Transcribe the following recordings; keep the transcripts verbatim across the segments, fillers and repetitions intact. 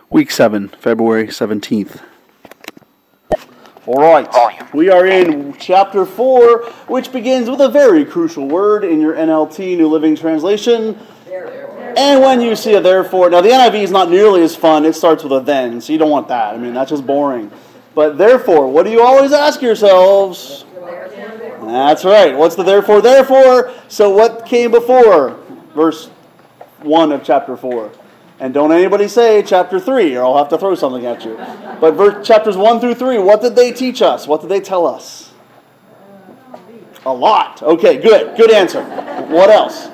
Week seven, February seventeenth. All right, we are in chapter four, which begins with a very crucial word in your N L T, New Living Translation. Therefore. And when you see a therefore, now the N I V is not nearly as fun, it starts with a then, so you don't want that. I mean, that's just boring. But therefore, what do you always ask yourselves? That's right. What's the therefore, therefore? So what came before? Verse one of chapter four. And don't anybody say chapter three, or I'll have to throw something at you. But verse, chapters one through three, what did they teach us? What did they tell us? A lot. Okay, good. Good answer. What else?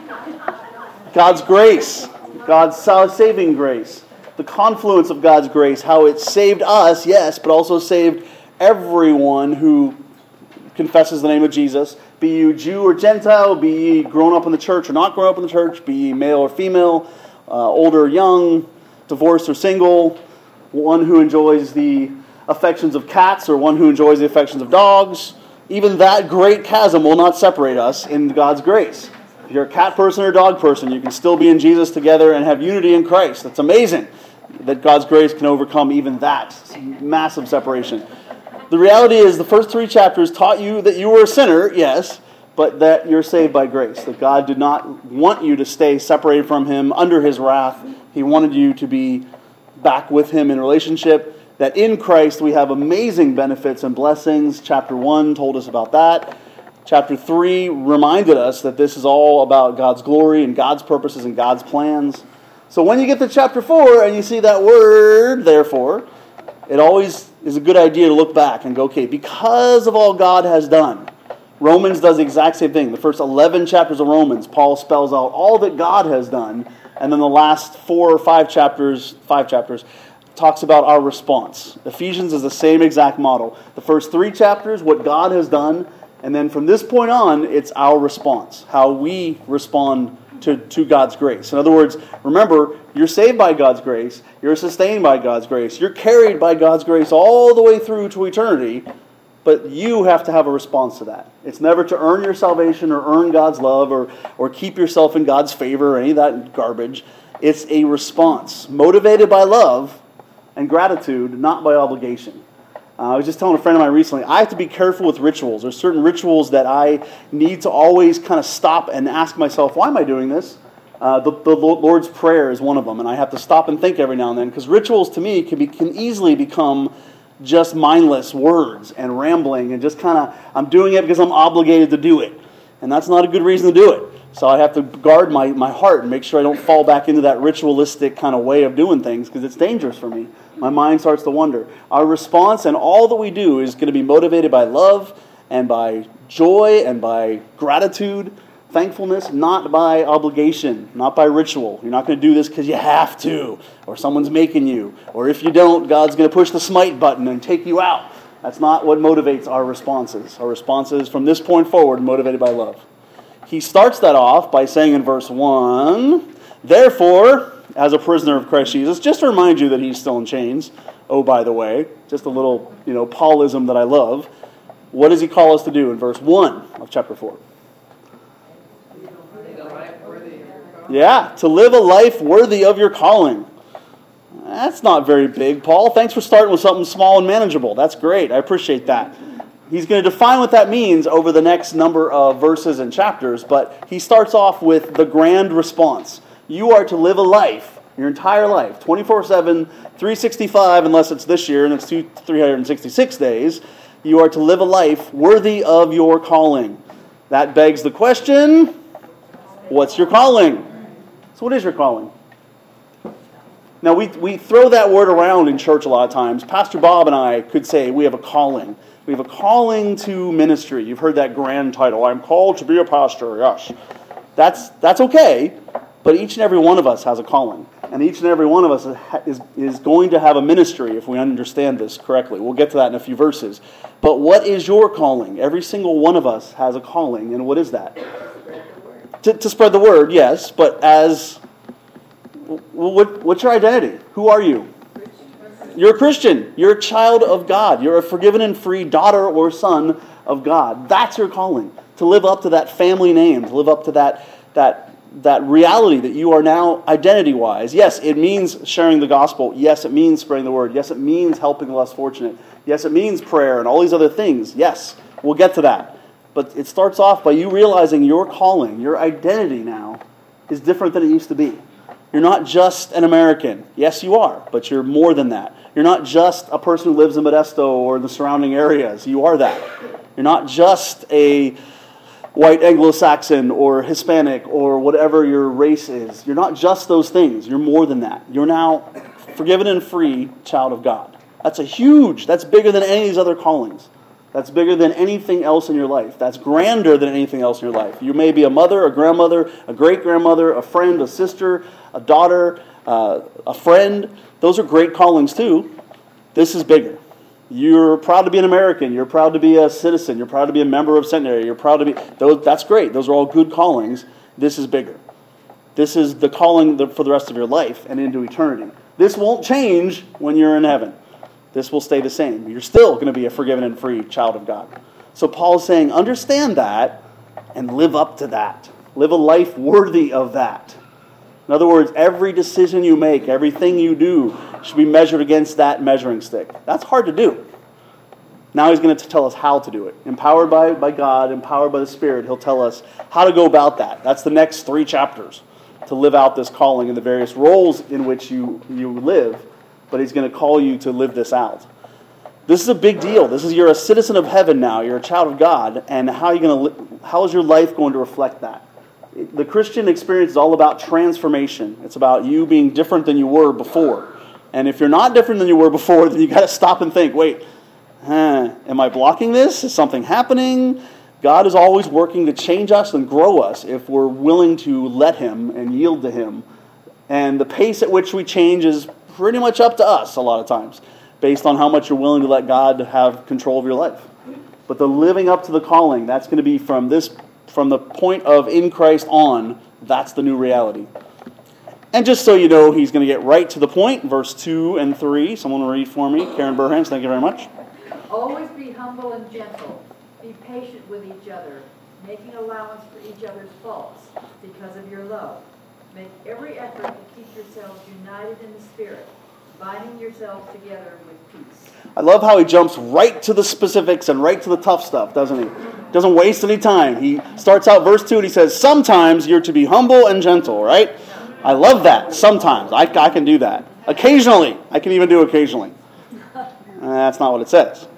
God's grace. God's saving grace. The confluence of God's grace. How it saved us, yes, but also saved everyone who confesses the name of Jesus. Be you Jew or Gentile, be ye grown up in the church or not grown up in the church, be ye male or female, Uh, older or young, divorced or single, one who enjoys the affections of cats or one who enjoys the affections of dogs. Even that great chasm will not separate us in God's grace. If you're a cat person or a dog person, you can still be in Jesus together and have unity in Christ. That's amazing that God's grace can overcome even that massive separation. The reality is the first three chapters taught you that you were a sinner, yes, but that you're saved by grace, that God did not want you to stay separated from Him under His wrath. He wanted you to be back with Him in relationship, that in Christ we have amazing benefits and blessings. Chapter one told us about that. Chapter three reminded us that this is all about God's glory and God's purposes and God's plans. So when you get to chapter four and you see that word, therefore, it always is a good idea to look back and go, okay, because of all God has done. Romans does the exact same thing. The first eleven chapters of Romans, Paul spells out all that God has done. And then the last four or five chapters, five chapters, talks about our response. Ephesians is the same exact model. The first three chapters, what God has done. And then from this point on, it's our response. How we respond to, to God's grace. In other words, remember, you're saved by God's grace. You're sustained by God's grace. You're carried by God's grace all the way through to eternity. But you have to have a response to that. It's never to earn your salvation or earn God's love or, or keep yourself in God's favor or any of that garbage. It's a response motivated by love and gratitude, not by obligation. Uh, I was just telling a friend of mine recently, I have to be careful with rituals. There's certain rituals that I need to always kind of stop and ask myself, why am I doing this? Uh, the, the Lord's Prayer is one of them, and I have to stop and think every now and then, because rituals to me can, be, can easily become just mindless words and rambling and just kind of, I'm doing it because I'm obligated to do it. And that's not a good reason to do it. So I have to guard my, my heart and make sure I don't fall back into that ritualistic kind of way of doing things because it's dangerous for me. My mind starts to wander. Our response and all that we do is going to be motivated by love and by joy and by gratitude, thankfulness, not by obligation, not by ritual. You're not going to do this because you have to, or someone's making you, or if you don't, God's going to push the smite button and take you out. That's not what motivates our responses. Our responses from this point forward motivated by love. He starts that off by saying in verse one, therefore, as a prisoner of Christ Jesus, just to remind you that he's still in chains. Oh, by the way, just a little, you know, Paulism that I love. What does he call us to do in verse one of chapter four? Yeah, to live a life worthy of your calling. That's not very big, Paul. Thanks for starting with something small and manageable. That's great. I appreciate that. He's going to define what that means over the next number of verses and chapters, but he starts off with the grand response. You are to live a life, your entire life, twenty-four seven, three sixty-five, unless it's this year and it's three hundred sixty-six days. You are to live a life worthy of your calling. That begs the question, what's your calling? So what is your calling? Now, we, we throw that word around in church a lot of times. Pastor Bob and I could say we have a calling. We have a calling to ministry. You've heard that grand title, I'm called to be a pastor, yes. That's, that's okay, but each and every one of us has a calling. And each and every one of us is, is going to have a ministry if we understand this correctly. We'll get to that in a few verses. But what is your calling? Every single one of us has a calling, and what is that? To, to spread the word, yes, but as, what, what's your identity? Who are you? You're a Christian. You're a child of God. You're a forgiven and free daughter or son of God. That's your calling. To live up to that family name, to live up to that, that that reality that you are now identity-wise. Yes, it means sharing the gospel. Yes, it means spreading the word. Yes, it means helping the less fortunate. Yes, it means prayer and all these other things. Yes, we'll get to that. But it starts off by you realizing your calling, your identity now, is different than it used to be. You're not just an American. Yes, you are, but you're more than that. You're not just a person who lives in Modesto or the surrounding areas. You are that. You're not just a white Anglo-Saxon or Hispanic or whatever your race is. You're not just those things. You're more than that. You're now forgiven and free child of God. That's a huge, that's bigger than any of these other callings. That's bigger than anything else in your life. That's grander than anything else in your life. You may be a mother, a grandmother, a great-grandmother, a friend, a sister, a daughter, uh, a friend. Those are great callings too. This is bigger. You're proud to be an American. You're proud to be a citizen. You're proud to be a member of seminary. You're proud to be... Those, that's great. Those are all good callings. This is bigger. This is the calling for the rest of your life and into eternity. This won't change when you're in heaven. This will stay the same. You're still going to be a forgiven and free child of God. So Paul's saying, understand that and live up to that. Live a life worthy of that. In other words, every decision you make, everything you do, should be measured against that measuring stick. That's hard to do. Now he's going to tell us how to do it. Empowered by, by God, empowered by the Spirit, he'll tell us how to go about that. That's the next three chapters, to live out this calling in the various roles in which you, you live. But he's going to call you to live this out. This is a big deal. This is, you're a citizen of heaven now. You're a child of God. And how are you going to, how is your life going to reflect that? The Christian experience is all about transformation. It's about you being different than you were before. And if you're not different than you were before, then you got to stop and think, wait, huh, am I blocking this? Is something happening? God is always working to change us and grow us if we're willing to let him and yield to him. And the pace at which we change is pretty much up to us a lot of times, based on how much you're willing to let God have control of your life. But the living up to the calling, that's going to be from this, from the point of in Christ on, that's the new reality. And just so you know, he's going to get right to the point, verse two and three. Someone will read for me. Karen Burhans, thank you very much. Always be humble and gentle. Be patient with each other, making allowance for each other's faults because of your love. Make every effort to keep yourselves united in the Spirit, binding yourselves together with peace. I love how he jumps right to the specifics and right to the tough stuff, doesn't he? Doesn't waste any time. He starts out verse two and he says, sometimes you're to be humble and gentle, right? I love that. Sometimes. I, I can do that. Occasionally. I can even do occasionally. Uh, that's not what it says.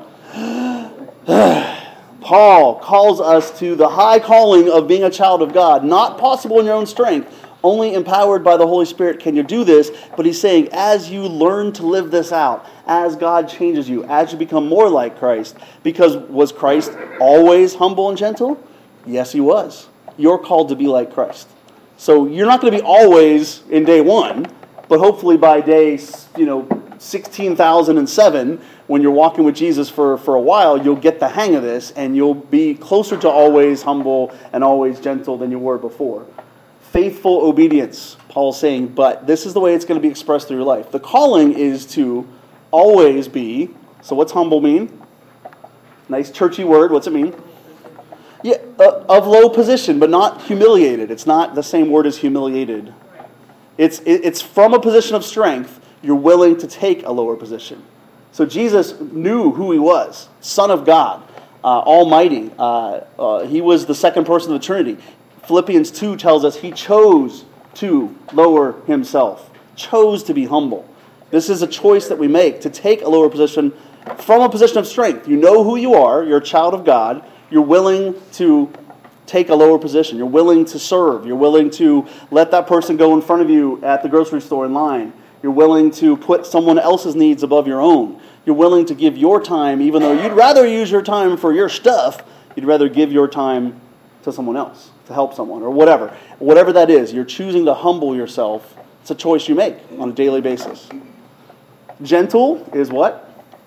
Paul calls us to the high calling of being a child of God. Not possible in your own strength. Only empowered by the Holy Spirit can you do this. But he's saying, as you learn to live this out, as God changes you, as you become more like Christ, because was Christ always humble and gentle? Yes, he was. You're called to be like Christ. So you're not going to be always in day one, but hopefully by day, you know, sixteen thousand seven, when you're walking with Jesus for, for a while, you'll get the hang of this, and you'll be closer to always humble and always gentle than you were before. Faithful obedience, Paul's saying, but this is the way it's going to be expressed through your life. The calling is to always be, so what's humble mean? Nice churchy word, what's it mean? Yeah, uh, of low position, but not humiliated. It's not the same word as humiliated. It's, it, it's from a position of strength, you're willing to take a lower position. So Jesus knew who he was, Son of God, uh, Almighty. Uh, uh, he was the second person of the Trinity. Philippians two tells us he chose to lower himself, chose to be humble. This is a choice that we make, to take a lower position from a position of strength. You know who you are, you're a child of God, you're willing to take a lower position, you're willing to serve, you're willing to let that person go in front of you at the grocery store in line, you're willing to put someone else's needs above your own, you're willing to give your time, even though you'd rather use your time for your stuff, you'd rather give your time to someone else, to help someone, or whatever. Whatever that is, you're choosing to humble yourself. It's a choice you make on a daily basis. Gentle is what?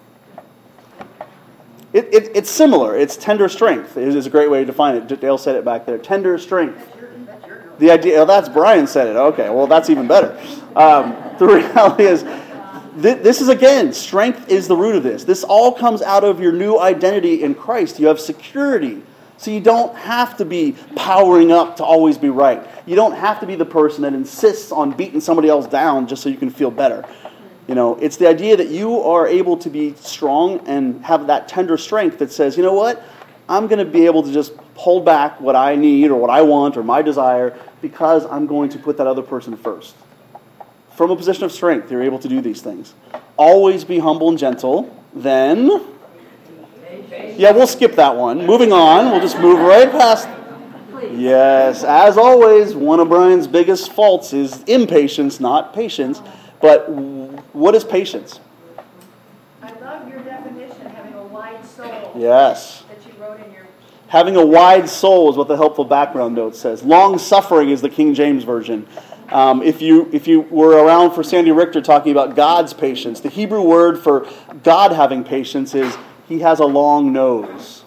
It, it, it's similar. It's tender strength is, is a great way to define it. Dale said it back there. Tender strength. The idea, oh, that's Brian said it. Okay, well, that's even better. Um, the reality is, th- this is, again, strength is the root of this. This all comes out of your new identity in Christ. You have security. So you don't have to be powering up to always be right. You don't have to be the person that insists on beating somebody else down just so you can feel better. You know, it's the idea that you are able to be strong and have that tender strength that says, you know what, I'm going to be able to just hold back what I need or what I want or my desire because I'm going to put that other person first. From a position of strength, you're able to do these things. Always be humble and gentle. Then, yeah, we'll skip that one. Moving on, we'll just move right past. Yes, as always, one of Brian's biggest faults is impatience, not patience. But what is patience? I love your definition, having a wide soul. Yes. That you wrote in your... Having a wide soul is what the helpful background note says. Long suffering is the King James Version. Um, if you if you were around for Sandy Richter talking about God's patience, the Hebrew word for God having patience is he has a long nose.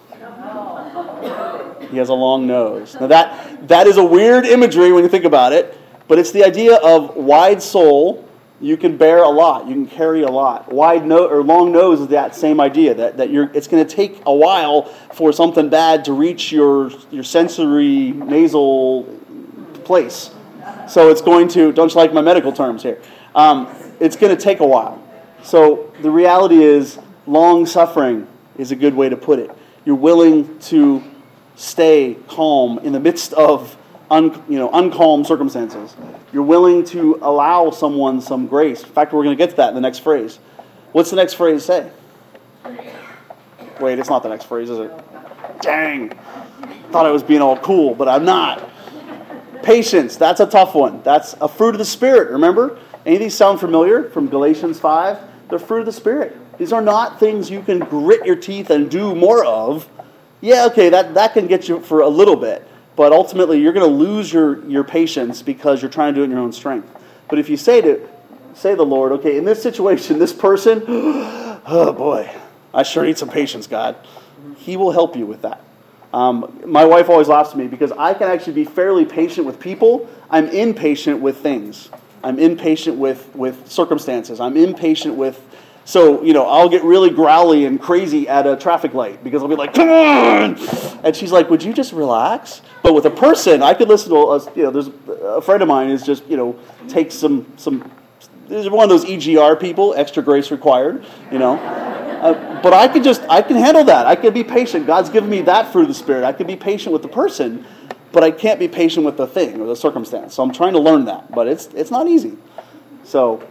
He has a long nose. Now that that is a weird imagery when you think about it, but it's the idea of wide soul. You can bear a lot. You can carry a lot. Wide no or long nose is that same idea that, that you're. It's going to take a while for something bad to reach your your sensory nasal place. So it's going to. Don't you like my medical terms here? Um, it's going to take a while. So the reality is, long suffering is a good way to put it. You're willing to stay calm in the midst of un, you know uncalm circumstances. You're willing to allow someone some grace. In fact, we're going to get to that in the next phrase. What's the next phrase say? Wait, it's not the next phrase, is it? Dang. Thought I was being all cool, but I'm not. Patience, that's a tough one. That's a fruit of the Spirit, remember? Any of these sound familiar from Galatians five? They're fruit of the Spirit. These are not things you can grit your teeth and do more of. Yeah, okay, that, that can get you for a little bit. But ultimately, you're going to lose your, your patience because you're trying to do it in your own strength. But if you say to say to the Lord, okay, in this situation, this person, oh boy, I sure need some patience, God. He will help you with that. Um, my wife always laughs at me because I can actually be fairly patient with people. I'm impatient with things. I'm impatient with, with circumstances. I'm impatient with... So, you know, I'll get really growly and crazy at a traffic light because I'll be like, come on! And she's like, would you just relax? But with a person, I could listen to, a, you know, there's a friend of mine is just, you know, takes some, some, there's one of those E G R people, extra grace required, you know. Uh, but I could just, I can handle that. I can be patient. God's given me that fruit of the Spirit. I can be patient with the person, but I can't be patient with the thing or the circumstance. So I'm trying to learn that, but it's it's not easy. So.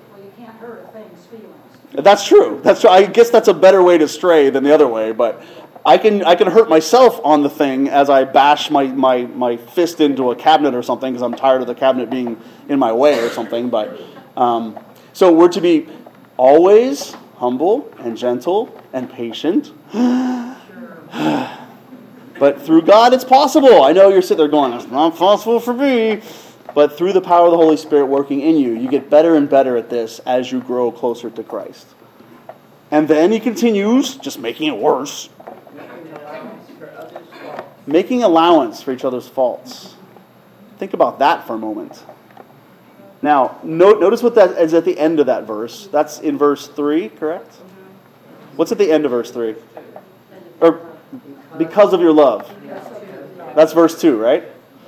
That's true. That's true. I guess that's a better way to stray than the other way, but I can I can hurt myself on the thing as I bash my, my, my fist into a cabinet or something because I'm tired of the cabinet being in my way or something. But um, so we're to be always humble and gentle and patient. But through God it's possible. I know you're sitting there going, it's not possible for me. But through the power of the Holy Spirit working in you, you get better and better at this as you grow closer to Christ. And then he continues, just making it worse. Making allowance for each other's faults. Think about that for a moment. Now, note, notice what that is at the end of that verse. That's in verse three, correct? What's at the end of verse three? Or, because of your love. That's verse two, right?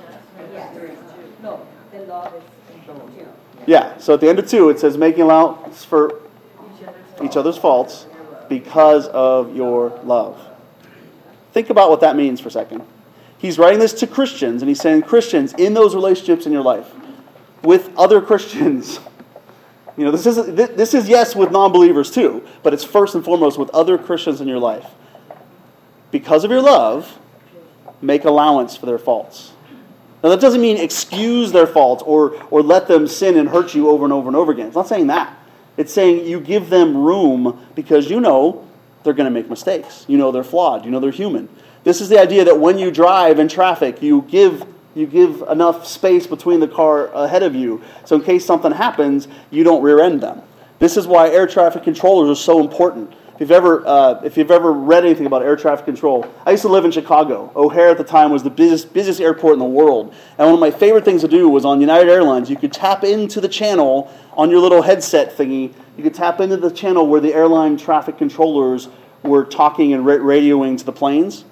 Yeah, so at the end of two, it says, making allowance for each other's faults because of your love. Think about what that means for a second. He's writing this to Christians, and he's saying, Christians, in those relationships in your life, with other Christians, you know, this is, this is yes, with non-believers too, but it's first and foremost with other Christians in your life. Because of your love, make allowance for their faults. Now, that doesn't mean excuse their faults or, or let them sin and hurt you over and over and over again. It's not saying that. It's saying you give them room because you know they're going to make mistakes. You know they're flawed. You know they're human. This is the idea that when you drive in traffic, you give you give enough space between the car ahead of you, so in case something happens, you don't rear-end them. This is why air traffic controllers are so important. If you've ever, uh, if you've ever read anything about air traffic control, I used to live in Chicago. O'Hare at the time was the busiest, busiest airport in the world. And one of my favorite things to do was on United Airlines, you could tap into the channel on your little headset thingy. You could tap into the channel where the airline traffic controllers were talking and ra- radioing to the planes.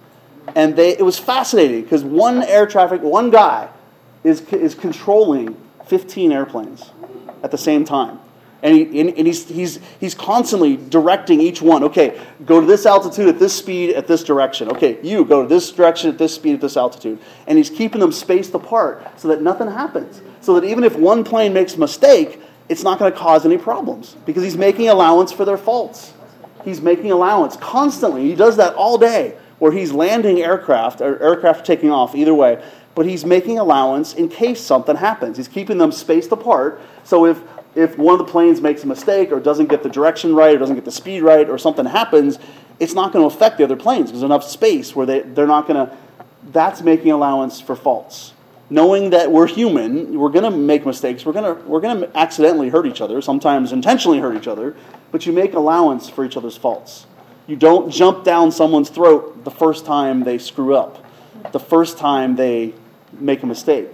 And they it was fascinating because one air traffic, one guy is is controlling fifteen airplanes at the same time. And, he, and, and he's, he's, he's constantly directing each one. Okay, go to this altitude at this speed at this direction. Okay, you go to this direction at this speed at this altitude. And he's keeping them spaced apart so that nothing happens. So that even if one plane makes a mistake, it's not going to cause any problems. Because he's making allowance for their faults. He's making allowance constantly. He does that all day where he's landing aircraft, or aircraft taking off, either way. But he's making allowance in case something happens. He's keeping them spaced apart. So if If one of the planes makes a mistake or doesn't get the direction right or doesn't get the speed right or something happens, it's not going to affect the other planes because there's enough space where they, they're not going to... That's making allowance for faults. Knowing that we're human, we're going to make mistakes, we're going to we're going to accidentally hurt each other, sometimes intentionally hurt each other, but you make allowance for each other's faults. You don't jump down someone's throat the first time they screw up, the first time they make a mistake.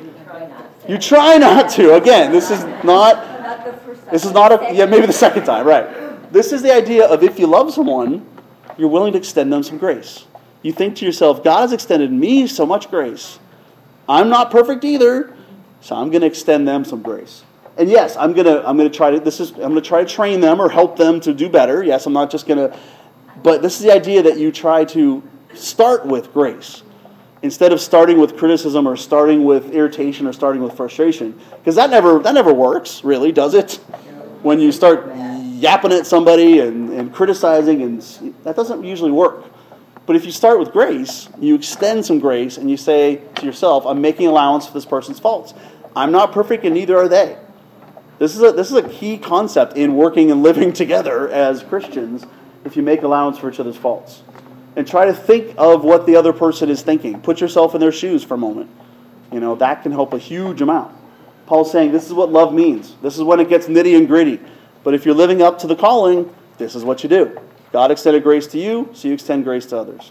You try not to. Again, this is not... This is not a, yeah, maybe the second time, right. This is the idea of if you love someone, you're willing to extend them some grace. You think to yourself, God has extended me so much grace. I'm not perfect either, so I'm going to extend them some grace. And yes, I'm going to I'm going to try to this is I'm going to try to train them or help them to do better. Yes, I'm not just going to, but this is the idea that you try to start with grace instead of starting with criticism or starting with irritation or starting with frustration. Because that never that never works, really, does it? When you start yapping at somebody and, and criticizing, and that doesn't usually work. But if you start with grace, you extend some grace and you say to yourself, I'm making allowance for this person's faults. I'm not perfect and neither are they. This is a, this is a key concept in working and living together as Christians if you make allowance for each other's faults. And try to think of what the other person is thinking. Put yourself in their shoes for a moment. You know, that can help a huge amount. Paul's saying this is what love means. This is when it gets nitty and gritty. But if you're living up to the calling, this is what you do. God extended grace to you, so you extend grace to others.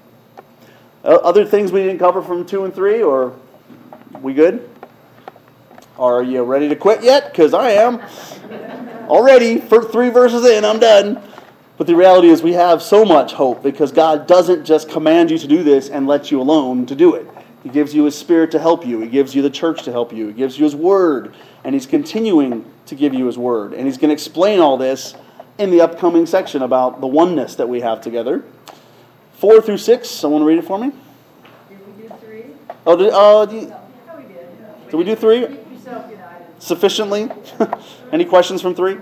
Other things we didn't cover from two and three, or we good? Are you ready to quit yet? Because I am. Already, for three verses in, I'm done. But the reality is we have so much hope because God doesn't just command you to do this and let you alone to do it. He gives you His Spirit to help you. He gives you the church to help you. He gives you His Word. And He's continuing to give you His Word. And He's going to explain all this in the upcoming section about the oneness that we have together. Four through six. Someone read it for me? Did we do three? Oh, did, uh, did, No, we did. did we do three? Keep yourself united. Sufficiently? Any questions from three?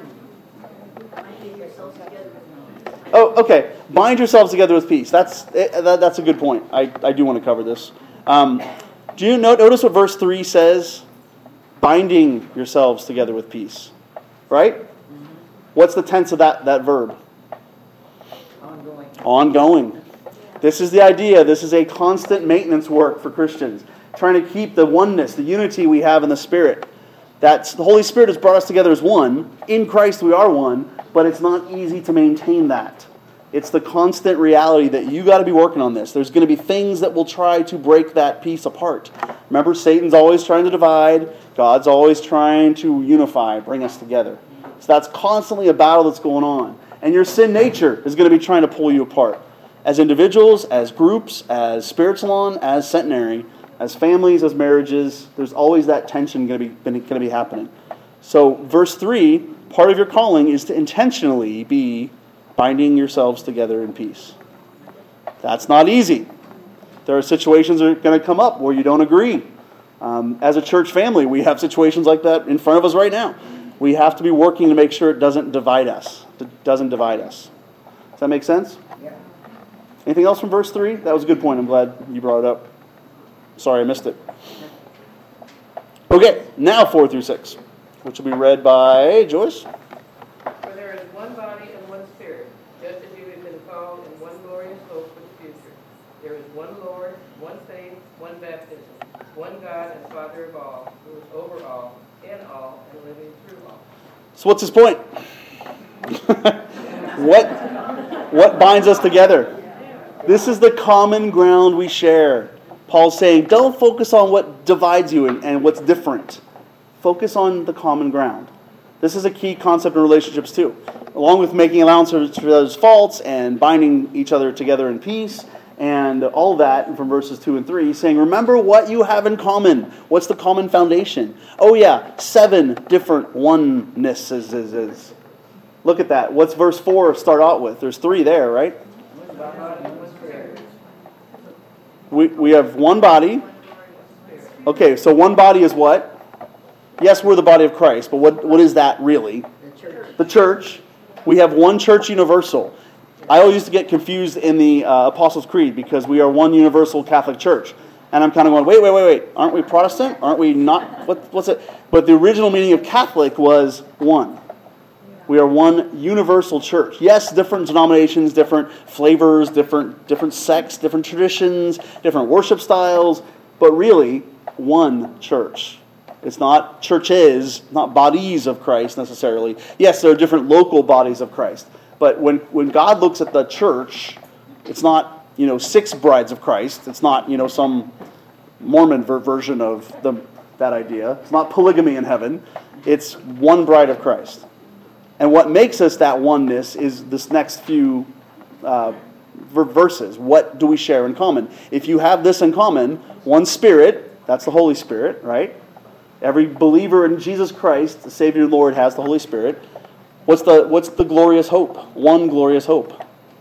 Oh, okay. Bind yourselves together with peace. That's that, that's a good point. I, I do want to cover this. Um, do you note, notice what verse three says? Binding yourselves together with peace. Right? What's the tense of that, that verb? Ongoing. Ongoing. This is the idea. This is a constant maintenance work for Christians. Trying to keep the oneness, the unity we have in the Spirit. That's, the Holy Spirit has brought us together as one. In Christ we are one. But it's not easy to maintain that. It's the constant reality that you got to be working on this. There's going to be things that will try to break that piece apart. Remember, Satan's always trying to divide. God's always trying to unify, bring us together. So that's constantly a battle that's going on. And your sin nature is going to be trying to pull you apart. As individuals, as groups, as Spirit-Salon, as Centenary, as families, as marriages, there's always that tension going to be, going to be happening. So verse three, part of your calling is to intentionally be binding yourselves together in peace. That's not easy. There are situations that are going to come up where you don't agree. Um, as a church family, we have situations like that in front of us right now. We have to be working to make sure it doesn't divide us. It doesn't divide us. Does that make sense? Yeah. Anything else from verse three? That was a good point. I'm glad you brought it up. Sorry, I missed it. Okay, now four through six, which will be read by Joyce. For there is one body and one Spirit, just as you have been called in one glorious hope for the future. There is one Lord, one faith, one baptism, one God and Father of all, who is over all, in all, and living through all. So what's his point? what, what binds us together? This is the common ground we share. Paul's saying, don't focus on what divides you and, and what's different. Focus on the common ground. This is a key concept in relationships too. Along with making allowances for others' faults and binding each other together in peace and all that from verses two and three, saying, remember what you have in common. What's the common foundation? Oh yeah, seven different onenesses. Look at that. What's verse four start out with? There's three there, right? We, we have one body. Okay, so one body is what? Yes, we're the body of Christ, but what, what is that really? The church. The church. We have one church universal. I always used to get confused in the uh, Apostles' Creed because we are one universal Catholic church. And I'm kind of going, wait, wait, wait, wait. Aren't we Protestant? Aren't we not? What, what's it? But the original meaning of Catholic was one. We are one universal church. Yes, different denominations, different flavors, different different sects, different traditions, different worship styles, but really one church. It's not churches, not bodies of Christ necessarily. Yes, there are different local bodies of Christ. But when, when God looks at the church, it's not, you know, six brides of Christ. It's not, you know, some Mormon ver- version of the, that idea. It's not polygamy in heaven. It's one bride of Christ. And what makes us that oneness is this next few uh, verses. What do we share in common? If you have this in common, one Spirit, that's the Holy Spirit, right? Every believer in Jesus Christ, the Savior and Lord, has the Holy Spirit. What's the what's the glorious hope? One glorious hope.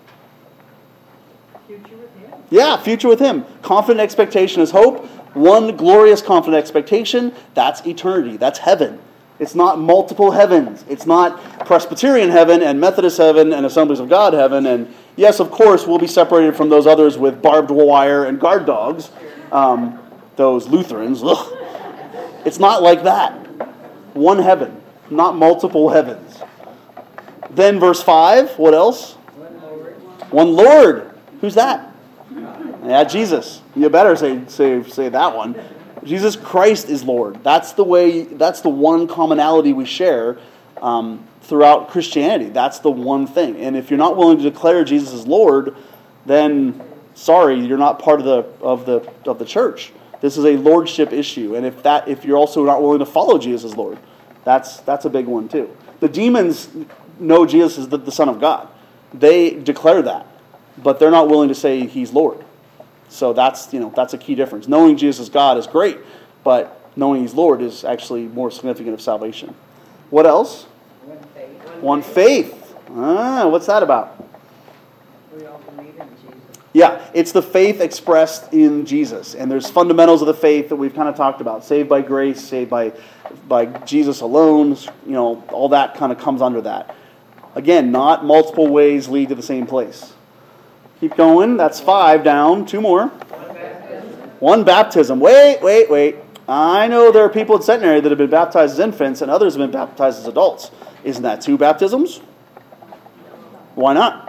Future with Him. Yeah, future with Him. Confident expectation is hope. One glorious confident expectation, that's eternity. That's heaven. It's not multiple heavens. It's not Presbyterian heaven and Methodist heaven and Assemblies of God heaven. And yes, of course, we'll be separated from those others with barbed wire and guard dogs. Um, those Lutherans. Ugh. It's not like that. One heaven, not multiple heavens. Then verse five, what else? One Lord. One Lord. Who's that? Yeah, Jesus. You better say say say that one. Jesus Christ is Lord. That's the way. That's the one commonality we share um, throughout Christianity. That's the one thing. And if you're not willing to declare Jesus as Lord, then sorry, you're not part of the of the of the church. This is a lordship issue. And if that if you're also not willing to follow Jesus as Lord, that's that's a big one too. The demons know Jesus is the, the Son of God. They declare that, but they're not willing to say He's Lord. So that's, you know, that's a key difference. Knowing Jesus as God is great, but knowing He's Lord is actually more significant of salvation. What else? One faith. One faith. Ah, what's that about? We all believe in Jesus. Yeah, it's the faith expressed in Jesus. And there's fundamentals of the faith that we've kind of talked about. Saved by grace, saved by, by Jesus alone. You know, all that kind of comes under that. Again, not multiple ways lead to the same place. Keep going. That's five down. Two more. One baptism. One baptism. Wait, wait, wait. I know there are people at Centenary that have been baptized as infants and others have been baptized as adults. Isn't that two baptisms? Why not?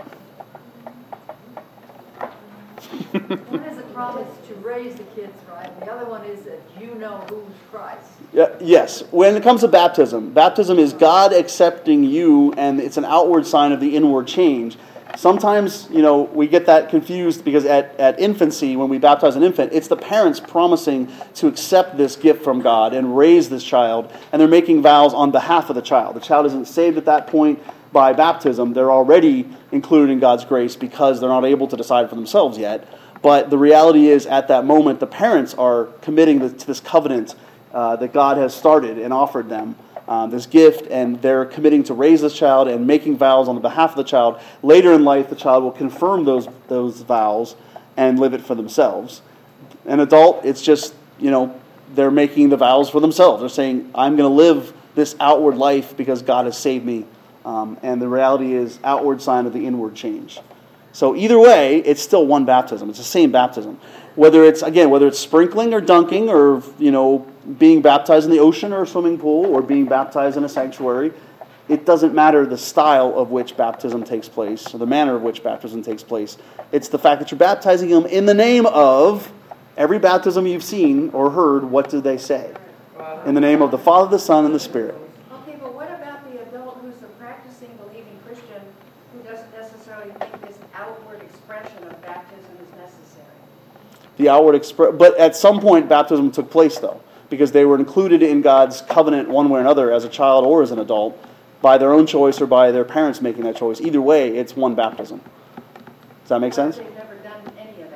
One is a promise to raise the kids right, and the other one is that you know who's Christ. Yeah, yes. When it comes to baptism, baptism is God accepting you, and it's an outward sign of the inward change. Sometimes, you know, we get that confused because at, at infancy, when we baptize an infant, it's the parents promising to accept this gift from God and raise this child, and they're making vows on behalf of the child. The child isn't saved at that point by baptism. They're already included in God's grace because they're not able to decide for themselves yet. But the reality is, at that moment, the parents are committing to this covenant uh, that God has started and offered them. Um, this gift, and they're committing to raise this child and making vows on the behalf of the child. Later in life, the child will confirm those those vows and live it for themselves. An adult, it's just, you know, they're making the vows for themselves. They're saying, I'm going to live this outward life because God has saved me. Um, and the reality is outward sign of the inward change. So either way, it's still one baptism. It's the same baptism. Whether it's, again, whether it's sprinkling or dunking or, you know, being baptized in the ocean or a swimming pool or being baptized in a sanctuary, it doesn't matter the style of which baptism takes place or the manner of which baptism takes place. It's the fact that you're baptizing them in the name of, every baptism you've seen or heard, what do they say? In the name of the Father, the Son, and the Spirit. Okay, but what about the adult who's a practicing, believing Christian who doesn't necessarily think this outward expression of baptism is necessary? The outward express, but at some point baptism took place though, because they were included in God's covenant one way or another as a child or as an adult by their own choice or by their parents making that choice. Either way, it's one baptism. Does that make sense? They've never done any of that.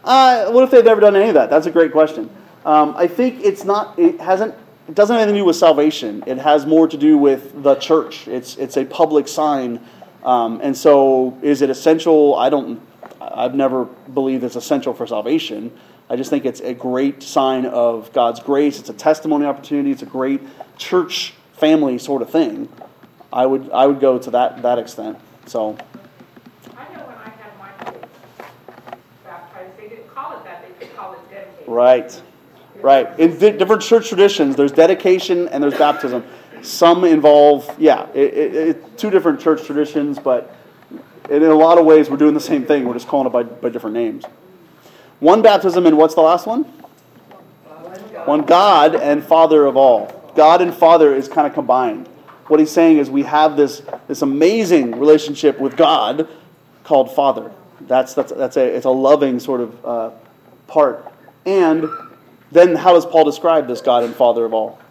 Uh, what if they've never done any of that? That's a great question. Um, I think it's not. It hasn't. It doesn't have anything to do with salvation. It has more to do with the church. It's it's a public sign, um, and so is it essential? I don't. I've never believed it's essential for salvation. I just think it's a great sign of God's grace. It's a testimony opportunity. It's a great church family sort of thing. I would I would go to that that extent. So. I know when I had my kids baptized, they didn't call it that. They just called it dedicated. Right. Right. In di- different church traditions, there's dedication and there's baptism. Some involve, yeah, it, it, it, two different church traditions, but in a lot of ways we're doing the same thing. We're just calling it by, by different names. One baptism and what's the last one? One God and Father of all. God and Father is kind of combined. What he's saying is we have this, this amazing relationship with God called Father. That's that's that's a it's a loving sort of uh, part. And then how does Paul describe this God and Father of all?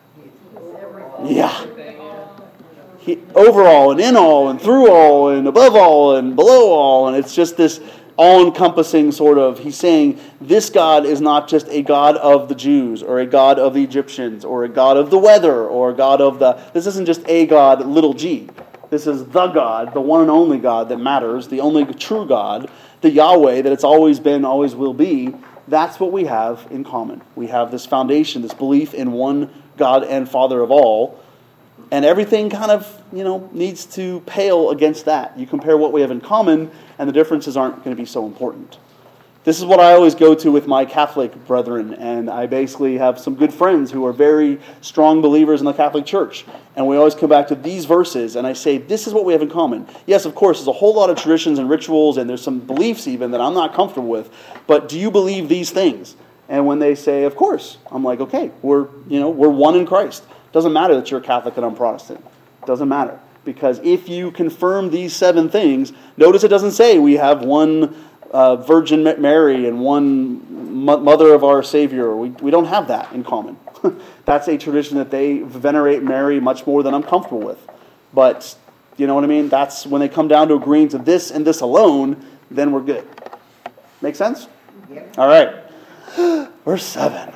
Yeah. He, overall and in all and through all and above all and below all. And it's just this all-encompassing sort of, he's saying this God is not just a God of the Jews or a God of the Egyptians or a God of the weather or a God of the, this isn't just a God, little g. This is the God, the one and only God that matters, the only true God, the Yahweh that it's always been, always will be. That's what we have in common. We have this foundation, this belief in one God and Father of all. And everything kind of, you know, needs to pale against that. You compare what we have in common, and the differences aren't going to be so important. This is what I always go to with my Catholic brethren, and I basically have some good friends who are very strong believers in the Catholic Church. And we always come back to these verses, and I say, this is what we have in common. Yes, of course, there's a whole lot of traditions and rituals, and there's some beliefs even that I'm not comfortable with. But do you believe these things? And when they say, of course, I'm like, okay, we're, you know, we're one in Christ. Doesn't matter that you're Catholic and I'm Protestant. Doesn't matter. Because if you confirm these seven things, notice it doesn't say we have one uh, Virgin Mary and one Mother of our Savior. We, we don't have that in common. That's a tradition that they venerate Mary much more than I'm comfortable with. But, you know what I mean? That's when they come down to agreeing to this and this alone, then we're good. Make sense? Yep. All right. Verse seven.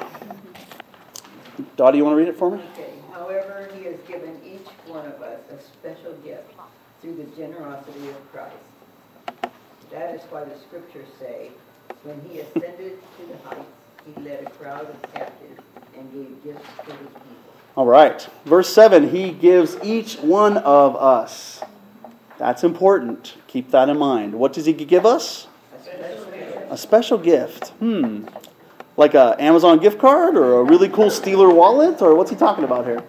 Dottie, you want to read it for me? Okay. However, he has given each one of us a special gift through the generosity of Christ. That is why the scriptures say, when he ascended to the heights, he led a crowd of captives and gave gifts to his people. All right. Verse seven, he gives each one of us. That's important. Keep that in mind. What does he give us? A special gift. A special gift. Hmm. Like a Amazon gift card or a really cool Steeler wallet? Or what's he talking about here?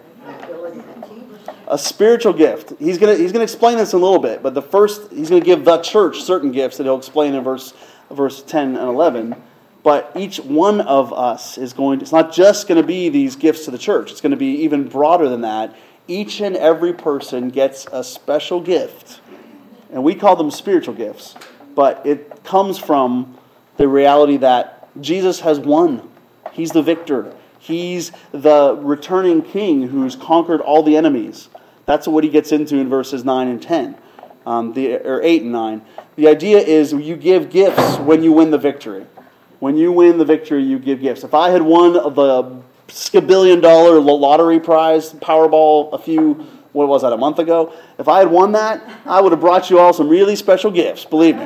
A spiritual gift. He's gonna he's gonna explain this in a little bit, but the first he's gonna give the church certain gifts that he'll explain in verse verse ten and eleven. But each one of us is going to, it's not just going to be these gifts to the church. It's going to be even broader than that. Each and every person gets a special gift. And we call them spiritual gifts. But it comes from the reality that Jesus has won. He's the victor. He's the returning king who's conquered all the enemies. That's what he gets into in verses nine and ten. Um, the, or eight and nine. The idea is you give gifts when you win the victory. When you win the victory, you give gifts. If I had won the scabillion dollar lottery prize, Powerball, a few, what was that, a month ago? If I had won that, I would have brought you all some really special gifts, believe me.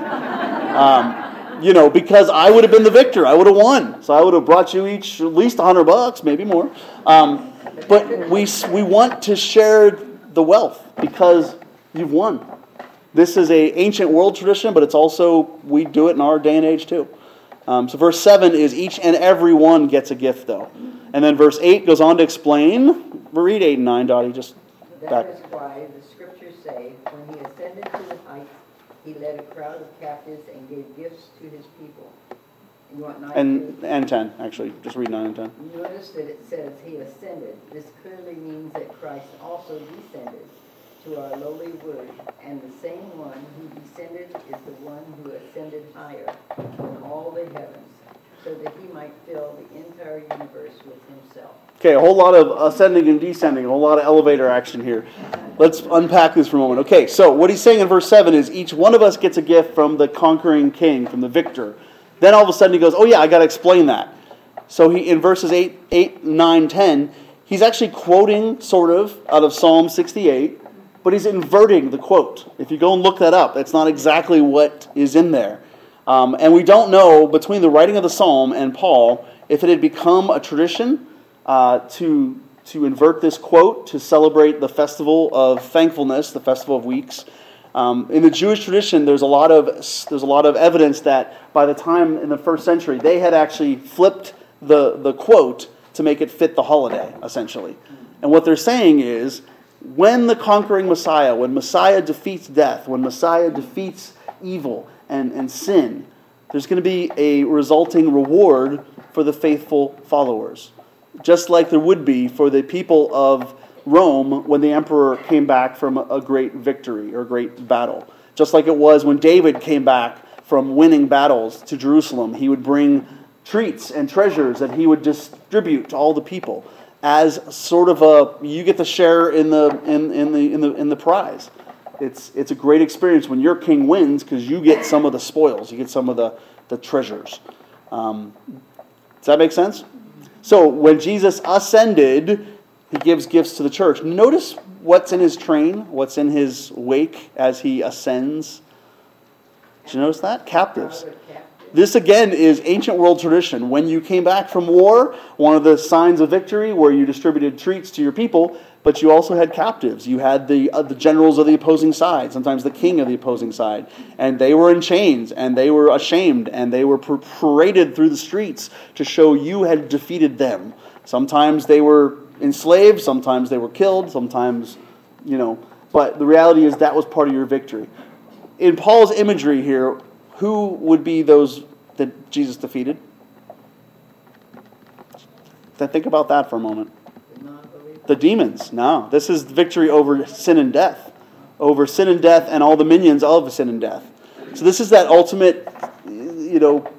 Um, you know, because I would have been the victor. I would have won. So I would have brought you each at least a hundred bucks, maybe more. Um, but we we want to share the wealth because you've won. This is a ancient world tradition, but it's also, we do it in our day and age too. Um, so verse seven is each and every one gets a gift, though. And then verse eight goes on to explain. Read eight and nine, Dottie, just back. That is why the scriptures say, when he ascended to the heights, he led a crowd of captives and gave gifts to his people. And you want nine And, too? and ten, actually. Just read nine and ten. Notice that it says he ascended. This clearly means that Christ also descended to our lowly wood, and the same one who descended is the one who ascended higher than all the heavens, so that he might fill the entire universe with himself. Okay, a whole lot of ascending and descending, a whole lot of elevator action here. Let's unpack this for a moment. Okay, so what he's saying in verse seven is each one of us gets a gift from the conquering king, from the victor. Then all of a sudden he goes, oh yeah, I got to explain that. So he in verses eight, eight, nine, ten, he's actually quoting sort of out of Psalm sixty-eight, but he's inverting the quote. If you go and look that up, that's not exactly what is in there. Um, and we don't know, between the writing of the Psalm and Paul, if it had become a tradition uh, to, to invert this quote to celebrate the festival of thankfulness, the festival of weeks. Um, in the Jewish tradition, there's a lot of there's a lot of evidence that by the time in the first century, they had actually flipped the, the quote to make it fit the holiday, essentially. And what they're saying is, when the conquering Messiah, when Messiah defeats death, when Messiah defeats evil and, and sin, there's going to be a resulting reward for the faithful followers. Just like there would be for the people of Rome when the emperor came back from a great victory or a great battle. Just like it was when David came back from winning battles to Jerusalem. He would bring treats and treasures that he would distribute to all the people as sort of a, you get to share in the in, in the in the in the prize. It's it's a great experience when your king wins because you get some of the spoils, you get some of the, the treasures. Um, does that make sense? So when Jesus ascended, he gives gifts to the church. Notice what's in his train, what's in his wake as he ascends. Did you notice that? Captives. This again is ancient world tradition. When you came back from war, one of the signs of victory where you distributed treats to your people, but you also had captives. You had the uh, the generals of the opposing side, sometimes the king of the opposing side, and they were in chains, and they were ashamed, and they were paraded through the streets to show you had defeated them. Sometimes they were enslaved, sometimes they were killed, sometimes, you know, but the reality is that was part of your victory. In Paul's imagery here, who would be those that Jesus defeated? Think about that for a moment. The demons. No, this is victory over sin and death. Over sin and death and all the minions of sin and death. So this is that ultimate, you know,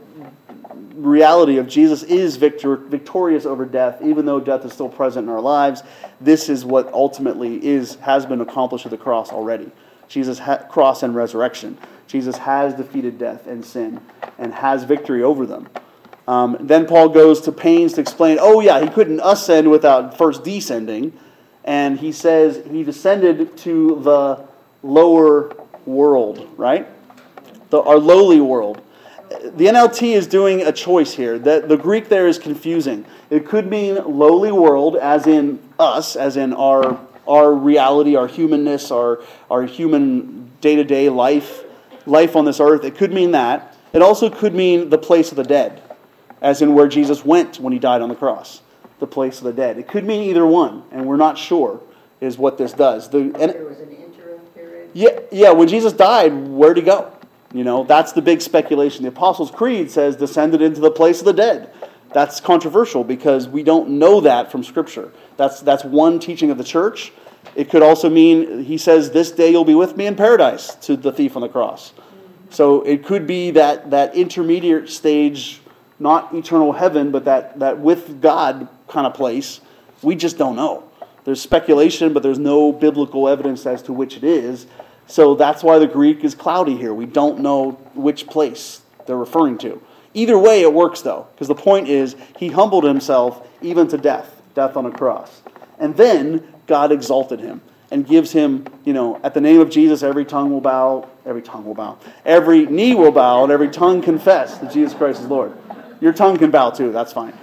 reality of Jesus is victor, victorious over death, even though death is still present in our lives. This is what ultimately is has been accomplished at the cross already. Jesus' ha- cross and resurrection. Jesus has defeated death and sin and has victory over them. Um, then Paul goes to pains to explain, oh yeah, he couldn't ascend without first descending. And he says he descended to the lower world, right? The, our lowly world. The N L T is doing a choice here. The, the Greek there is confusing. It could mean lowly world, as in us, as in our our reality, our humanness, our, our human day-to-day life, life on this earth. It could mean that. It also could mean the place of the dead, as in where Jesus went when he died on the cross, the place of the dead. It could mean either one, and we're not sure is what this does. The, and, there was an interim period? Yeah, yeah, when Jesus died, where'd he go? You know, that's the big speculation. The Apostles' Creed says descended into the place of the dead. That's controversial because we don't know that from Scripture. That's that's one teaching of the church. It could also mean, he says, this day you'll be with me in paradise, to the thief on the cross. So it could be that, that intermediate stage, not eternal heaven, but that, that with God kind of place. We just don't know. There's speculation, but there's no biblical evidence as to which it is. So that's why the Greek is cloudy here. We don't know which place they're referring to. Either way, it works, though, because the point is he humbled himself even to death, death on a cross. And then God exalted him and gives him, you know, at the name of Jesus, every tongue will bow, every tongue will bow, every knee will bow, and every tongue confess that Jesus Christ is Lord. Your tongue can bow too, that's fine.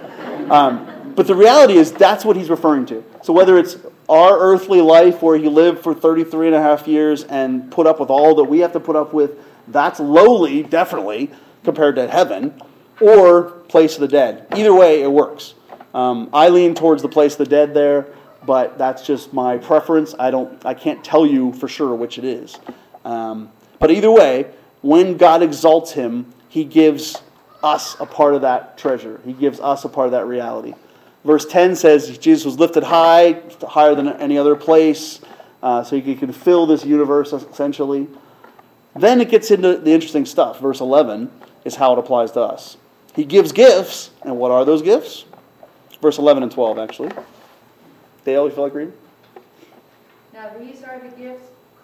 Um, but the reality is that's what he's referring to. So whether it's our earthly life where he lived for thirty-three and a half years and put up with all that we have to put up with, that's lowly, definitely, compared to heaven, or place of the dead. Either way, it works. Um, I lean towards the place of the dead there, but that's just my preference. I don't, I can't tell you for sure which it is. Um, but either way, when God exalts him, he gives us a part of that treasure. He gives us a part of that reality. Verse ten says Jesus was lifted high, higher than any other place, uh, so he can fill this universe essentially. Then it gets into the interesting stuff. Verse eleven is how it applies to us. He gives gifts, and what are those gifts? Verse eleven and twelve, actually. Dale, you feel like reading? Now these are the gifts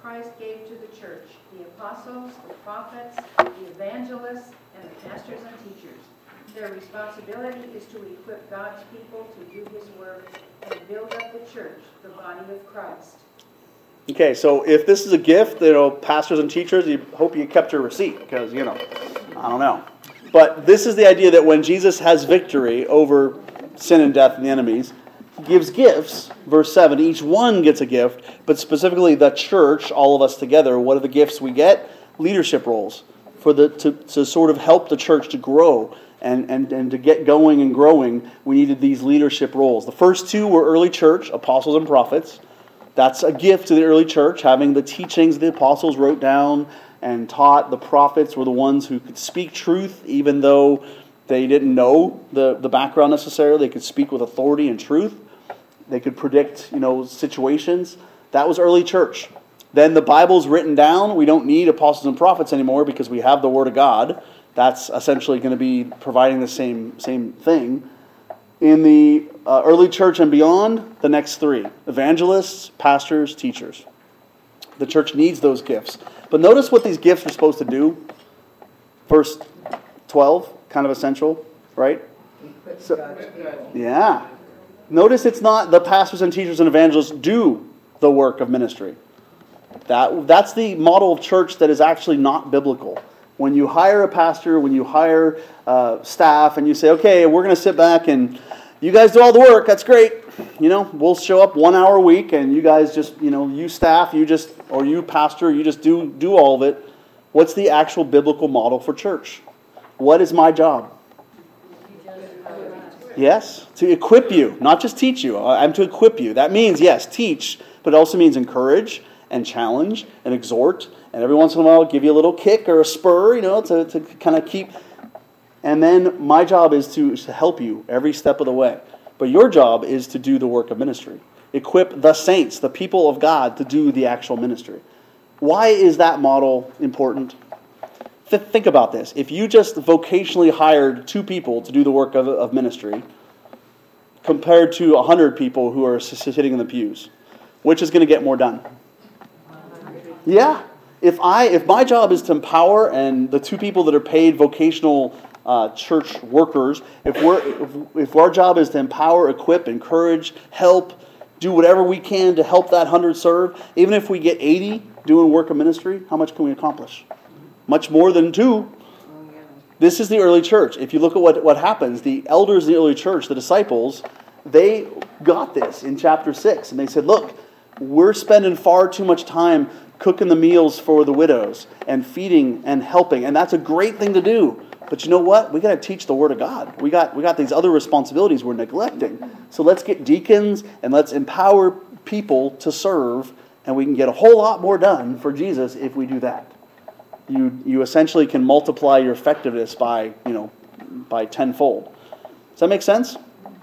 Christ gave to the church, the apostles, the prophets, the evangelists, and the pastors and teachers. Their responsibility is to equip God's people to do his work and build up the church, the body of Christ. Okay, so if this is a gift, you know, pastors and teachers, you hope you kept your receipt, because, you know, I don't know. But this is the idea that when Jesus has victory over sin and death and the enemies, he gives gifts. Verse seven, each one gets a gift, but specifically the church, all of us together, what are the gifts we get? Leadership roles for the to, to sort of help the church to grow. And, and, and to get going and growing, we needed these leadership roles. The first two were early church, apostles and prophets. That's a gift to the early church, having the teachings the apostles wrote down and taught. The prophets were the ones who could speak truth, even though they didn't know the, the background necessarily. They could speak with authority and truth. They could predict, you know, situations. That was early church. Then the Bible's written down. We don't need apostles and prophets anymore because we have the Word of God. That's essentially going to be providing the same same thing. In the uh, early church and beyond, the next three: evangelists, pastors, teachers. The church needs those gifts. But notice what these gifts are supposed to do. Verse twelve, kind of essential, right? So, yeah. Notice it's not the pastors and teachers and evangelists do the work of ministry. That That's the model of church that is actually not biblical. When you hire a pastor, when you hire uh, staff, and you say, okay, we're going to sit back and you guys do all the work, that's great. You know, we'll show up one hour a week and you guys just, you know, you staff, you just, or you pastor, you just do, do all of it. What's the actual biblical model for church? What is my job? Yes, to equip you, not just teach you. I'm to equip you. That means, yes, teach, but it also means encourage and challenge and exhort. And every once in a while, give you a little kick or a spur, you know, to, to kind of keep. And then my job is to, is to help you every step of the way. But your job is to do the work of ministry. Equip the saints, the people of God, to do the actual ministry. Why is that model important? Th- think about this. If you just vocationally hired two people to do the work of, of ministry, compared to one hundred people who are sitting in the pews, which is going to get more done? Yeah. If I, if my job is to empower, and the two people that are paid vocational uh, church workers, if we're, if, if our job is to empower, equip, encourage, help, do whatever we can to help that hundred serve, even if we get eighty doing work of ministry, how much can we accomplish? Much more than two. This is the early church. If you look at what, what happens, the elders in the early church, the disciples, they got this in chapter six, and they said, look, we're spending far too much time cooking the meals for the widows and feeding and helping, and that's a great thing to do. But you know what? We got to teach the Word of God. We got we got these other responsibilities we're neglecting. So let's get deacons and let's empower people to serve, and we can get a whole lot more done for Jesus if we do that. You you essentially can multiply your effectiveness by you know by tenfold. Does that make sense?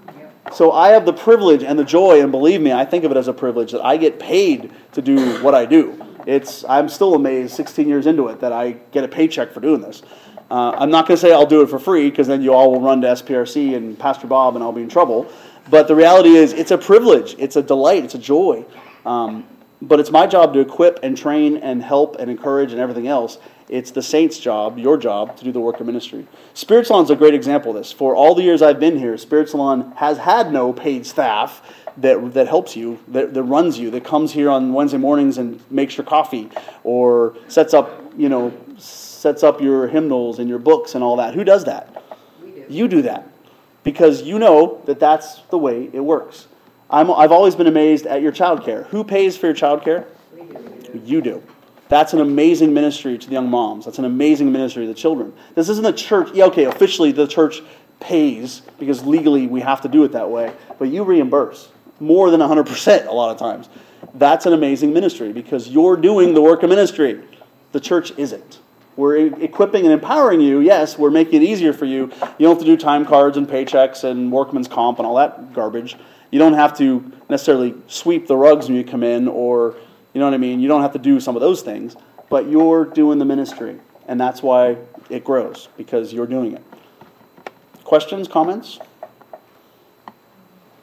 So I have the privilege and the joy, and believe me, I think of it as a privilege that I get paid to do what I do. It's I'm still amazed, sixteen years into it, that I get a paycheck for doing this. Uh, I'm not going to say I'll do it for free, because then you all will run to S P R C and Pastor Bob, and I'll be in trouble. But the reality is, it's a privilege, it's a delight, it's a joy. Um, but it's my job to equip and train and help and encourage and everything else. It's the saints' job, your job, to do the work of ministry. Spirit Salon is a great example of this. For all the years I've been here, Spirit Salon has had no paid staff that that helps you, that, that runs you, that comes here on Wednesday mornings and makes your coffee, or sets up, you know, sets up your hymnals and your books and all that. Who does that? We do. You do that, because you know that that's the way it works. I'm, I've always been amazed at your childcare. Who pays for your childcare? We do. We do. You do. That's an amazing ministry to the young moms. That's an amazing ministry to the children. This isn't a church. Yeah, okay, officially the church pays because legally we have to do it that way, but you reimburse more than one hundred percent a lot of times. That's an amazing ministry because you're doing the work of ministry. The church isn't. We're equipping and empowering you. Yes, we're making it easier for you. You don't have to do time cards and paychecks and workman's comp and all that garbage. You don't have to necessarily sweep the rugs when you come in, or, you know what I mean? You don't have to do some of those things, but you're doing the ministry, and that's why it grows, because you're doing it. Questions, comments?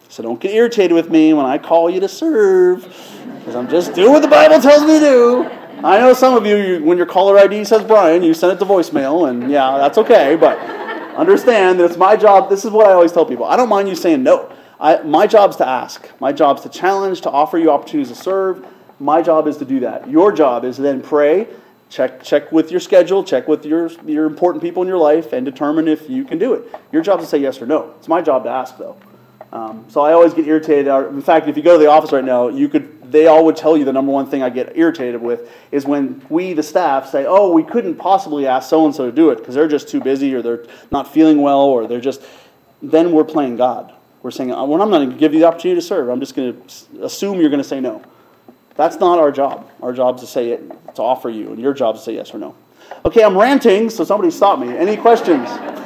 So don't get irritated with me when I call you to serve, because I'm just doing what the Bible tells me to do. I know some of you, you, when your caller I D says Brian, you send it to voicemail, and yeah, that's okay, but understand that it's my job. This is what I always tell people. I don't mind you saying no. I, my job's to ask. My job's to challenge, to offer you opportunities to serve. My job is to do that. Your job is to then pray, check check with your schedule, check with your, your important people in your life, and determine if you can do it. Your job is to say yes or no. It's my job to ask, though. Um, so I always get irritated. In fact, if you go to the office right now, you could. They all would tell you the number one thing I get irritated with is when we, the staff, say, oh, we couldn't possibly ask so-and-so to do it because they're just too busy or they're not feeling well or they're just... Then we're playing God. We're saying, well, I'm not going to give you the opportunity to serve. I'm just going to assume you're going to say no. That's not our job. Our job is to say it, to offer you, and your job is to say yes or no. Okay, I'm ranting, so somebody stop me. Any questions?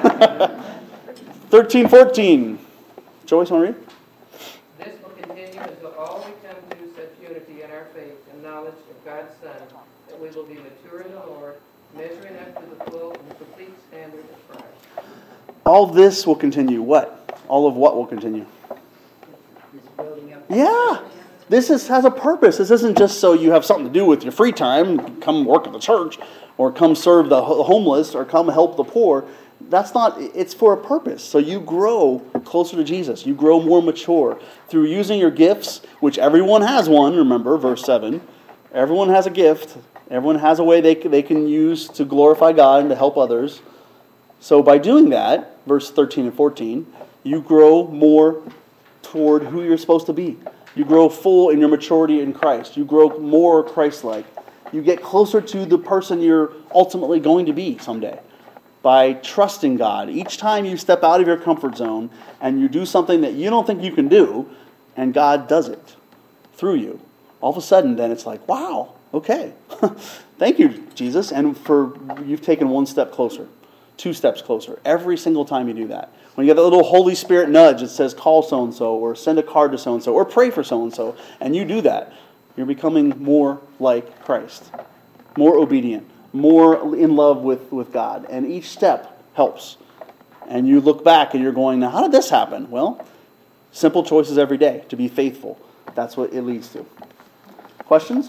thirteen, fourteen. Joyce, want to read? This will continue until all we come to such unity in our faith and knowledge of God's Son, that we will be mature in the Lord, measuring up to the full and complete standard of Christ. All this will continue. What? All of what will continue? This building up. Yeah. This is, has a purpose. This isn't just so you have something to do with your free time, come work at the church, or come serve the homeless, or come help the poor. That's not, it's for a purpose. So you grow closer to Jesus. You grow more mature through using your gifts, which everyone has one, remember, verse seven. Everyone has a gift. Everyone has a way they can, they can use to glorify God and to help others. So by doing that, verse thirteen and fourteen, you grow more toward who you're supposed to be. You grow full in your maturity in Christ. You grow more Christ-like. You get closer to the person you're ultimately going to be someday by trusting God. Each time you step out of your comfort zone and you do something that you don't think you can do, and God does it through you, all of a sudden then it's like, wow, okay. Thank you, Jesus. And for you've taken one step closer, two steps closer, every single time you do that. When you get that little Holy Spirit nudge that says call so-and-so or send a card to so-and-so or pray for so-and-so, and you do that, you're becoming more like Christ, more obedient, more in love with, with God. And each step helps. And you look back and you're going, now how did this happen? Well, simple choices every day to be faithful. That's what it leads to. Questions?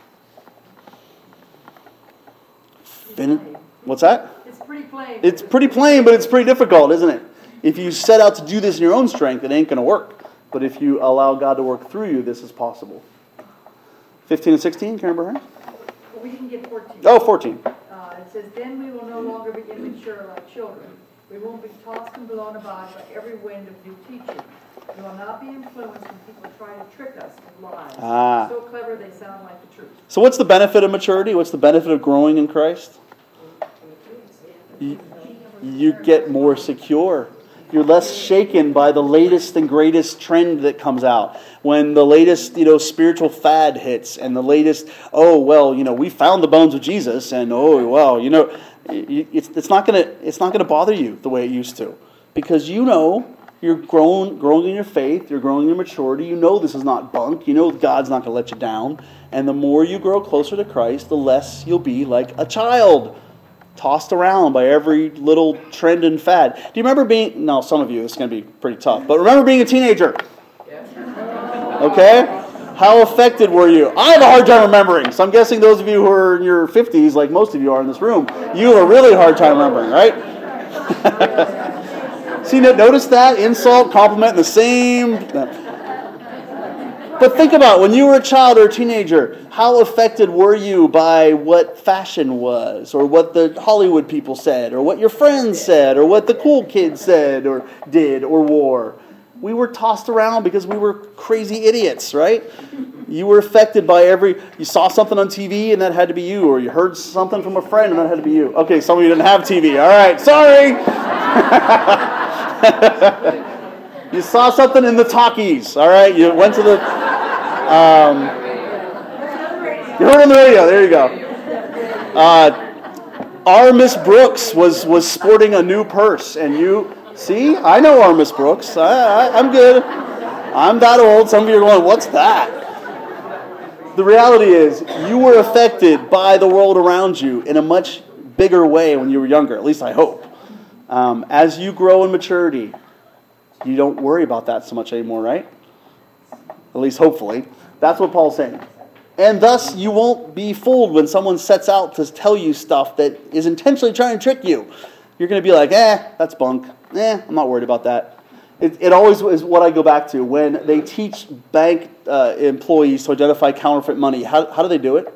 Fin- What's that? It's pretty plain. It's pretty plain, but it's pretty difficult, isn't it? If you set out to do this in your own strength, it ain't going to work. But if you allow God to work through you, this is possible. fifteen and sixteen, Karen Burns? Well, we didn't get fourteen. Oh, fourteen. Uh, it says, then we will no longer be immature like children. We won't be tossed and blown about by every wind of new teaching. We will not be influenced when people try to trick us with lies. Ah. So clever they sound like the truth. So what's the benefit of maturity? What's the benefit of growing in Christ? You, you get more secure. You're less shaken by the latest and greatest trend that comes out. When the latest, you know, spiritual fad hits and the latest, oh, well, you know, we found the bones of Jesus and, oh, well, you know, it's, it's not going to it's not going to bother you the way it used to. Because you know you're growing, growing in your faith, you're growing in your maturity, you know this is not bunk, you know God's not going to let you down. And the more you grow closer to Christ, the less you'll be like a child, tossed around by every little trend and fad. Do you remember being, no, some of you, this is going to be pretty tough, but remember being a teenager? Okay? How affected were you? I have a hard time remembering, so I'm guessing those of you who are in your fifties, like most of you are in this room, you have a really hard time remembering, right? See, notice that? Insult, compliment in the same... But think about, when you were a child or a teenager, how affected were you by what fashion was, or what the Hollywood people said, or what your friends said, or what the cool kids said, or did, or wore? We were tossed around because we were crazy idiots, right? You were affected by every... You saw something on T V and that had to be you, or you heard something from a friend and that had to be you. Okay, some of you didn't have T V. All right, sorry! You saw something in the talkies, all right? You went to the... Um, you heard on the radio. There you go. Uh, our Miss Brooks was, was sporting a new purse, and you... See? I know our Miss Brooks. I, I, I'm good. I'm that old. Some of you are going, what's that? The reality is, you were affected by the world around you in a much bigger way when you were younger. At least I hope. Um, as you grow in maturity, You don't worry about that so much anymore, right? At least hopefully. That's what Paul's saying. And thus, you won't be fooled when someone sets out to tell you stuff that is intentionally trying to trick you. You're going to be like, eh, that's bunk. Eh, I'm not worried about that. It, it always is what I go back to. When they teach bank uh, employees to identify counterfeit money, how, how do they do it?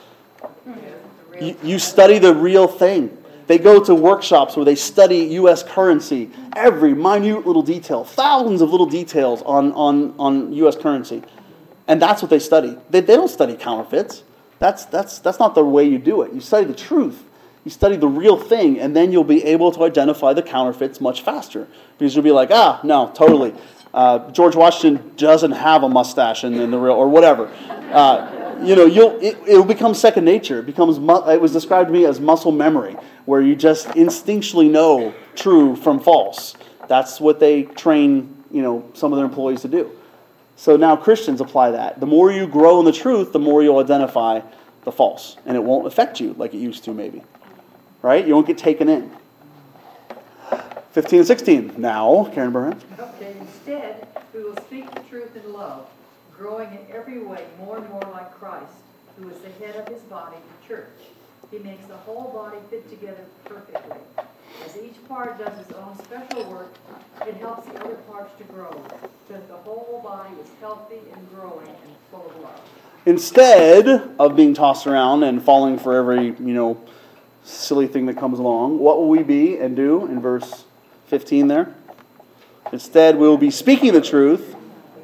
You, you study the real thing. They go to workshops where they study U S currency, every minute little detail, thousands of little details on, on, on U S currency. And that's what they study. They, they don't study counterfeits. That's, that's, that's not the way you do it. You study the truth. You study the real thing, and then you'll be able to identify the counterfeits much faster. Because you'll be like, ah, no, totally. Uh, George Washington doesn't have a mustache in, in the real, or whatever. Uh, you know, you'll it, it'll become second nature. It becomes mu- it was described to me as muscle memory, where you just instinctually know true from false. That's what they train, you know, some of their employees to do. So now Christians apply that. The more you grow in the truth, the more you'll identify the false, and it won't affect you like it used to, maybe. Right? You won't get taken in. fifteen and sixteen. Now, Karen Burhan. Okay, instead, we will speak the truth in love, growing in every way more and more like Christ, who is the head of his body, the church. He makes the whole body fit together perfectly. As each part does its own special work, it helps the other parts to grow, so that the whole body is healthy and growing and full of love. Instead of being tossed around and falling for every, you know, silly thing that comes along, what will we be and do in verse fifteen there? Instead, we will be speaking the truth,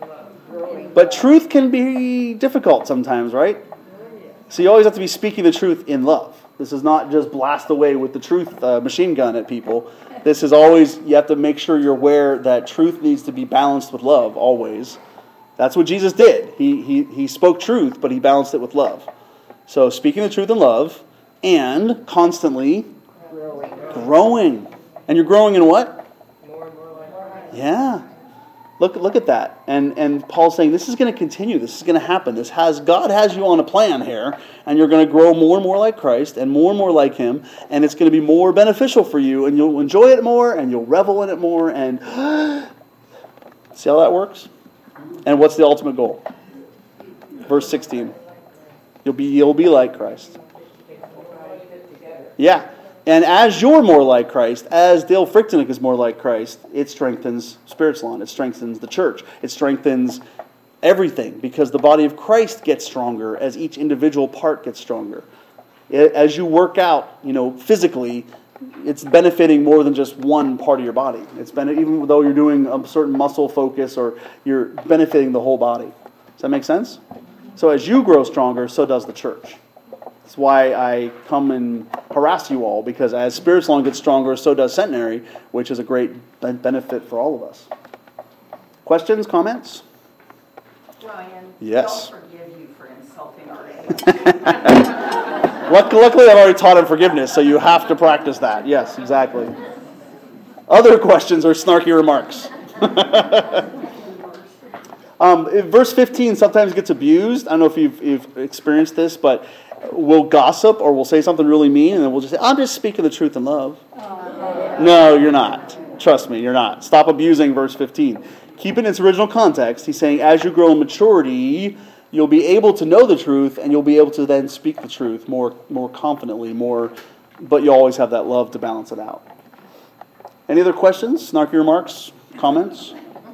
but truth can be difficult sometimes, right? So you always have to be speaking the truth in love. This is not just blast away with the truth uh, machine gun at people. This is always, you have to make sure you're aware that truth needs to be balanced with love, always. That's what Jesus did. He, he, he spoke truth, but he balanced it with love. So speaking the truth in love, and constantly growing. growing. And you're growing in what? More and more like Christ. Yeah. Look look at that. And and Paul's saying this is going to continue. This is going to happen. This has God has you on a plan here, and you're going to grow more and more like Christ and more and more like him, and it's going to be more beneficial for you, and you'll enjoy it more, and you'll revel in it more, and see how that works? And what's the ultimate goal? Verse sixteen. You'll be you'll be like Christ. Yeah. And as you're more like Christ, as Dale Frichtenick is more like Christ, it strengthens Spiritual. It strengthens the church. It strengthens everything because the body of Christ gets stronger as each individual part gets stronger. As you work out, you know, physically, it's benefiting more than just one part of your body. It's been, even though you're doing a certain muscle focus or you're benefiting the whole body. Does that make sense? So as you grow stronger, so does the church. That's why I come and harass you all, because as Spiritual gets stronger, so does Centenary, which is a great benefit for all of us. Questions, comments? Ryan, yes. I'll forgive you for insulting our age. Luckily, I've already taught him forgiveness, so you have to practice that. Yes, exactly. Other questions or snarky remarks? um, verse fifteen sometimes gets abused. I don't know if you've, you've experienced this, but we'll gossip or we'll say something really mean, and then we'll just say, I'm just speaking the truth in love. Oh. No, you're not. Trust me, you're not. Stop abusing verse fifteen. Keep it in its original context. He's saying, as you grow in maturity, you'll be able to know the truth, and you'll be able to then speak the truth more, more confidently, more, but you always have that love to balance it out. Any other questions, snarky remarks, comments?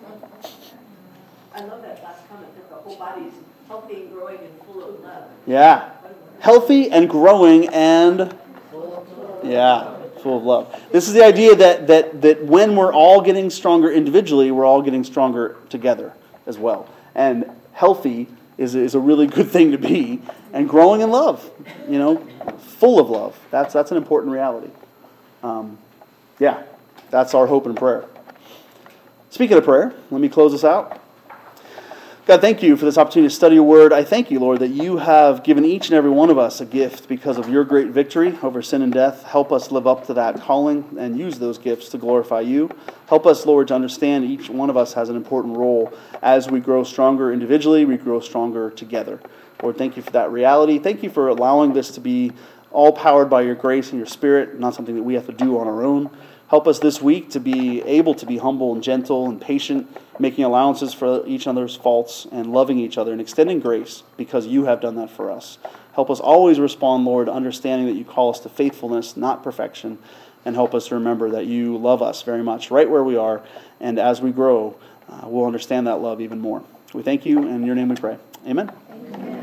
I love that last comment, that the whole body's healthy and growing and full of love. Yeah. Healthy and growing and, yeah, full of love. This is the idea that, that, that when we're all getting stronger individually, we're all getting stronger together as well. And healthy is, is a really good thing to be. And growing in love, you know, full of love. That's, that's an important reality. Um, yeah, that's our hope and prayer. Speaking of prayer, let me close this out. God, thank you for this opportunity to study your word. I thank you, Lord, that you have given each and every one of us a gift because of your great victory over sin and death. Help us live up to that calling and use those gifts to glorify you. Help us, Lord, to understand each one of us has an important role. As we grow stronger individually, we grow stronger together. Lord, thank you for that reality. Thank you for allowing this to be all powered by your grace and your spirit, not something that we have to do on our own. Help us this week to be able to be humble and gentle and patient, making allowances for each other's faults and loving each other and extending grace because you have done that for us. Help us always respond, Lord, understanding that you call us to faithfulness, not perfection, and help us to remember that you love us very much right where we are, and as we grow, uh, we'll understand that love even more. We thank you, and in your name we pray. Amen. Amen.